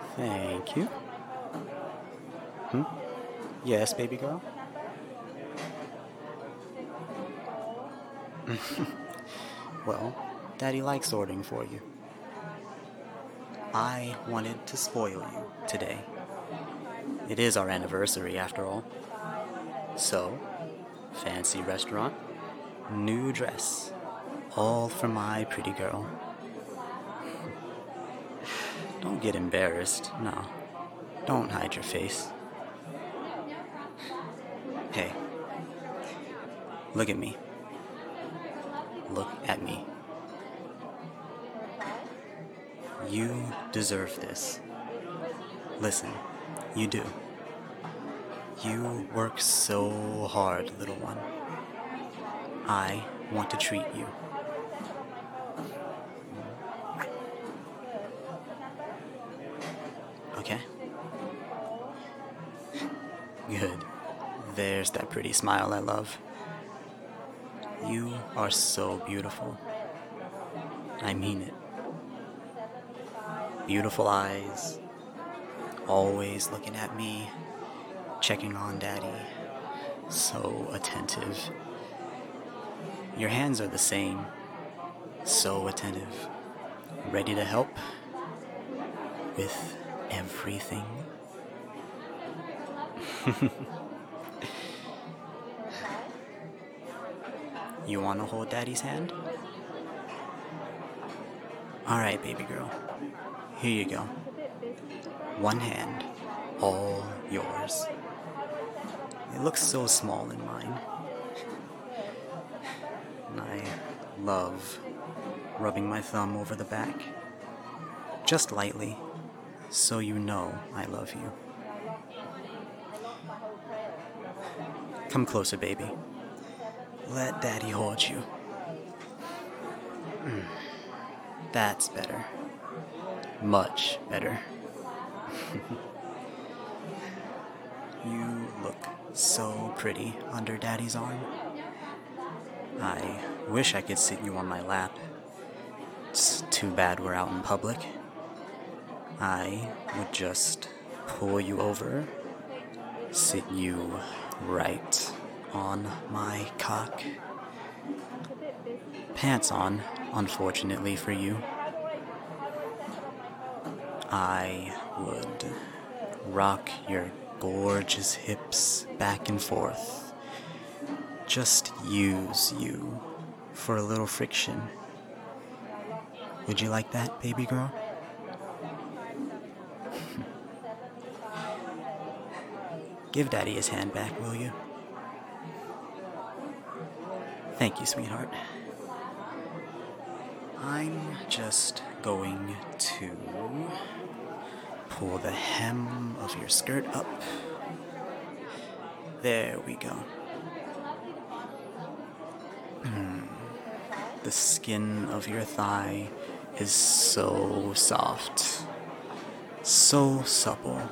Thank you. Hmm? Yes, baby girl? Well, Daddy likes ordering for you. I wanted to spoil you today. It is our anniversary, after all. So, fancy restaurant, new dress, all for my pretty girl. Don't get embarrassed, no. Don't hide your face. Hey, look at me. Look at me. You deserve this. Listen, you do. You work so hard, little one. I want to treat you. Okay? Good. There's that pretty smile I love. You are so beautiful. I mean it. Beautiful eyes, always looking at me, checking on Daddy, so attentive. Your hands are the same, so attentive, ready to help with everything. You want to hold Daddy's hand? Alright, baby girl. Here you go. One hand, all yours. It looks so small in mine. And I love rubbing my thumb over the back. Just lightly, so you know I love you. Come closer, baby. Let Daddy hold you. That's better. Much better. You look so pretty under Daddy's arm. I wish I could sit you on my lap. It's too bad we're out in public. I would just pull you over, sit you right on my cock. Pants on, unfortunately for you. I would rock your gorgeous hips back and forth. Just use you for a little friction. Would you like that, baby girl? Give Daddy his hand back, will you? Thank you, sweetheart. I'm just going to pull the hem of your skirt up. There we go. The skin of your thigh is so soft, so supple.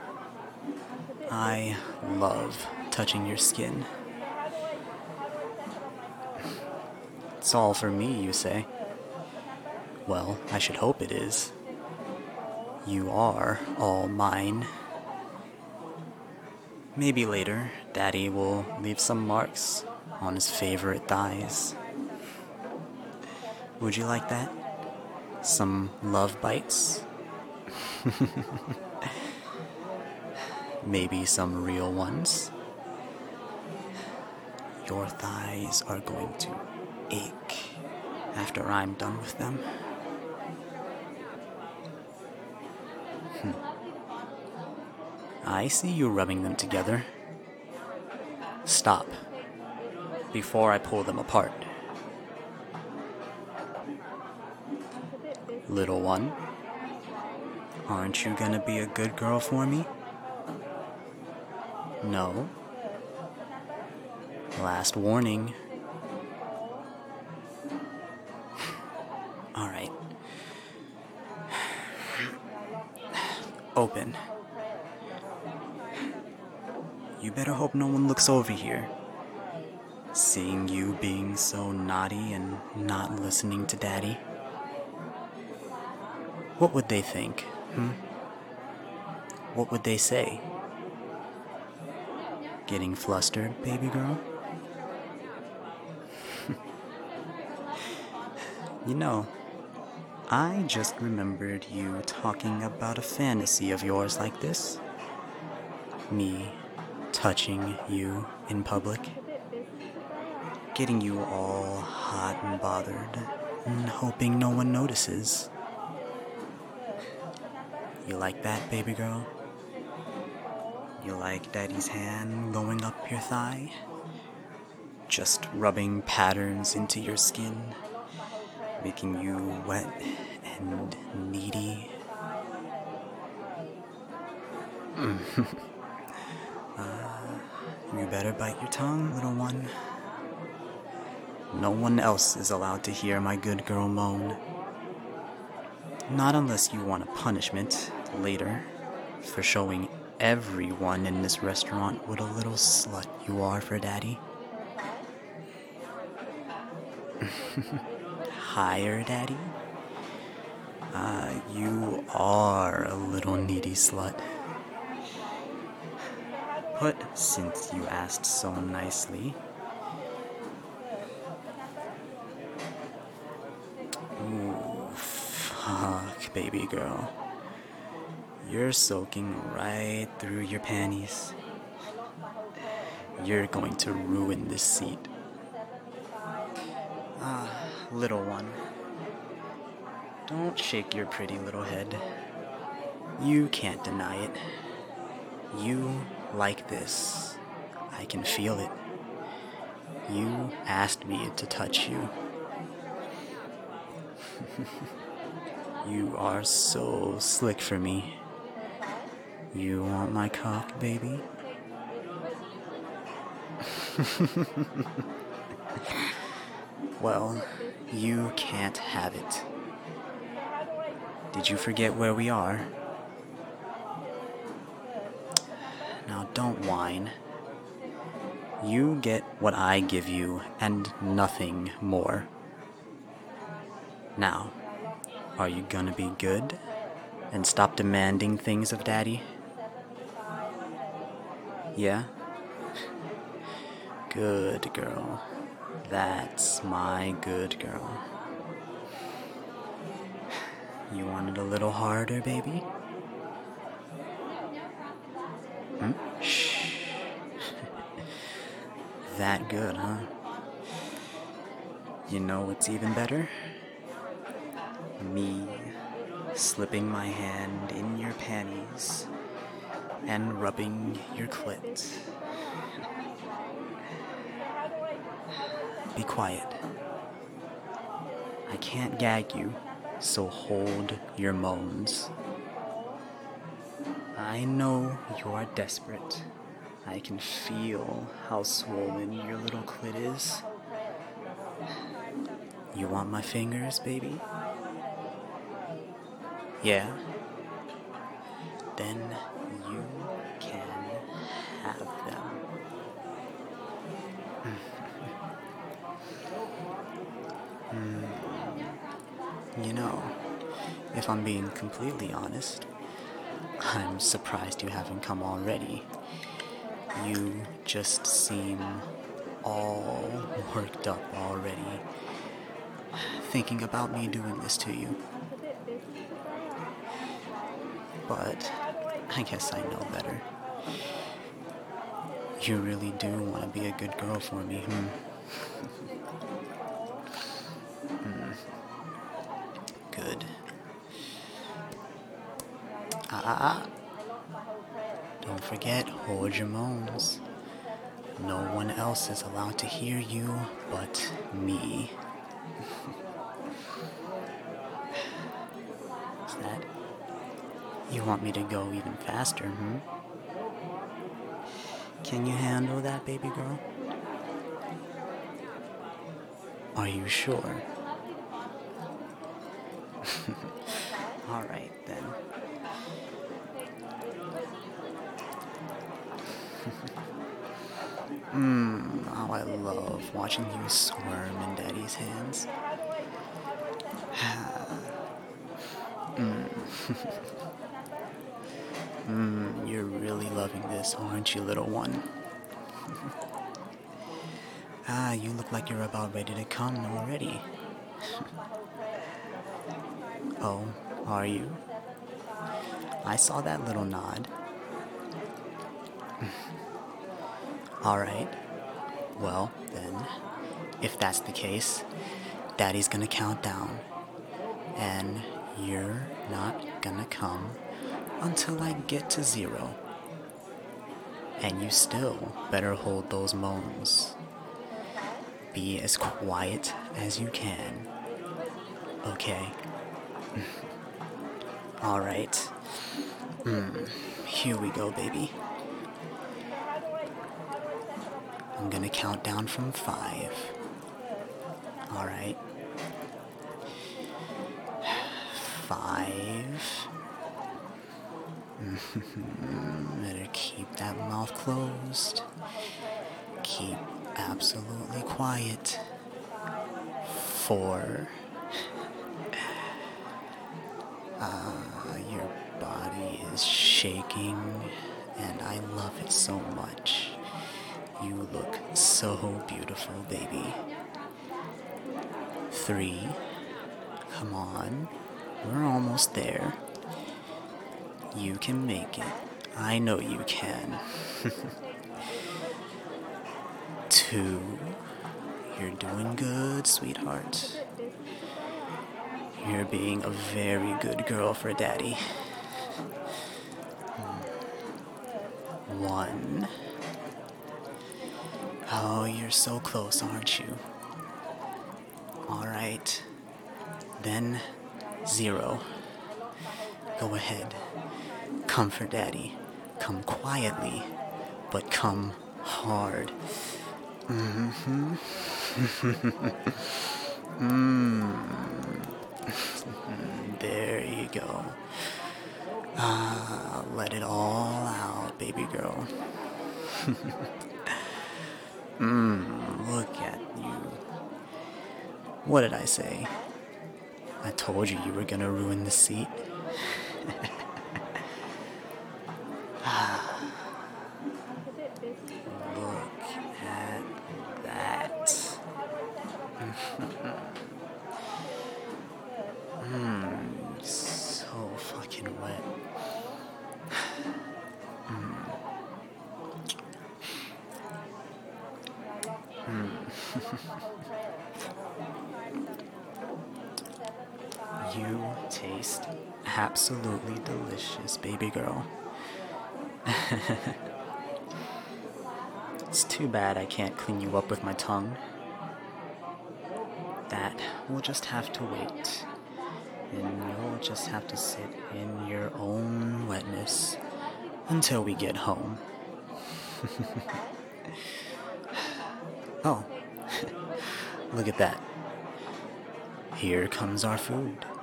I love touching your skin. It's all for me, you say? Well, I should hope it is. You are all mine. Maybe later, Daddy will leave some marks on his favorite thighs. Would you like that? Some love bites? Maybe some real ones? Your thighs are going to ache after I'm done with them. I see you rubbing them together. Stop before I pull them apart. Little one, aren't you gonna be a good girl for me? No? Last warning. All right. Open. You better hope no one looks over here. Seeing you being so naughty and not listening to Daddy. What would they think, what would they say? Getting flustered, baby girl? You know, I just remembered you talking about a fantasy of yours like this. Me touching you in public. Getting you all hot and bothered, and hoping no one notices. You like that, baby girl? You like Daddy's hand going up your thigh? Just rubbing patterns into your skin, making you wet and needy. You better bite your tongue, little one. No one else is allowed to hear my good girl moan. Not unless you want a punishment later for showing everyone in this restaurant what a little slut you are for Daddy. Higher, Daddy? You are a little needy slut. But since you asked so nicely, ooh, fuck, baby girl. You're soaking right through your panties. You're going to ruin this seat. Little one, don't shake your pretty little head. You can't deny it. You like this. I can feel it. You asked me to touch you. You are so slick for me. You want my cock, baby? Well, you can't have it. Did you forget where we are? Now don't whine. You get what I give you and nothing more. Now, are you gonna be good and stop demanding things of Daddy? Yeah? Good girl. That's my good girl. You want it a little harder, baby? Shh. That good, huh? You know what's even better? Me slipping my hand in your panties and rubbing your clit. Be quiet. I can't gag you, so hold your moans. I know you're desperate. I can feel how swollen your little clit is. You want my fingers, baby? Yeah? Then you can have them. You know, if I'm being completely honest, I'm surprised you haven't come already. You just seem all worked up already, thinking about me doing this to you. But I guess I know better. You really do want to be a good girl for me, Good. Don't forget, hold your moans. No one else is allowed to hear you but me. Is that? You want me to go even faster, Can you handle that, baby girl? Are you sure? Alright then. How I love watching you squirm in Daddy's hands. You're really loving this, aren't you, little one? You look like you're about ready to come already. Oh, are you? I saw that little nod. Alright, well, then, if that's the case, Daddy's gonna count down. And you're not gonna come until I get to 0. And you still better hold those moans. Be as quiet as you can. Okay? Alright. Here we go, baby. I'm gonna count down from 5. Alright. 5. Better keep that mouth closed. Keep absolutely quiet. 4. Your body is shaking, and I love it so much. You look so beautiful, baby. 3. Come on. We're almost there. You can make it. I know you can. 2. You're doing good, sweetheart. You're being a very good girl for Daddy. 1. Oh, you're so close, aren't you? Alright. Then 0. Go ahead. Come for Daddy. Come quietly, but come hard. There you go. Let it all out, baby girl. Look at you. What did I say? I told you were gonna ruin the seat. Look at that. So fucking wet. You taste absolutely delicious, baby girl. It's too bad I can't clean you up with my tongue. That will just have to wait. And you'll just have to sit in your own wetness until we get home. Oh, look at that. Here comes our food.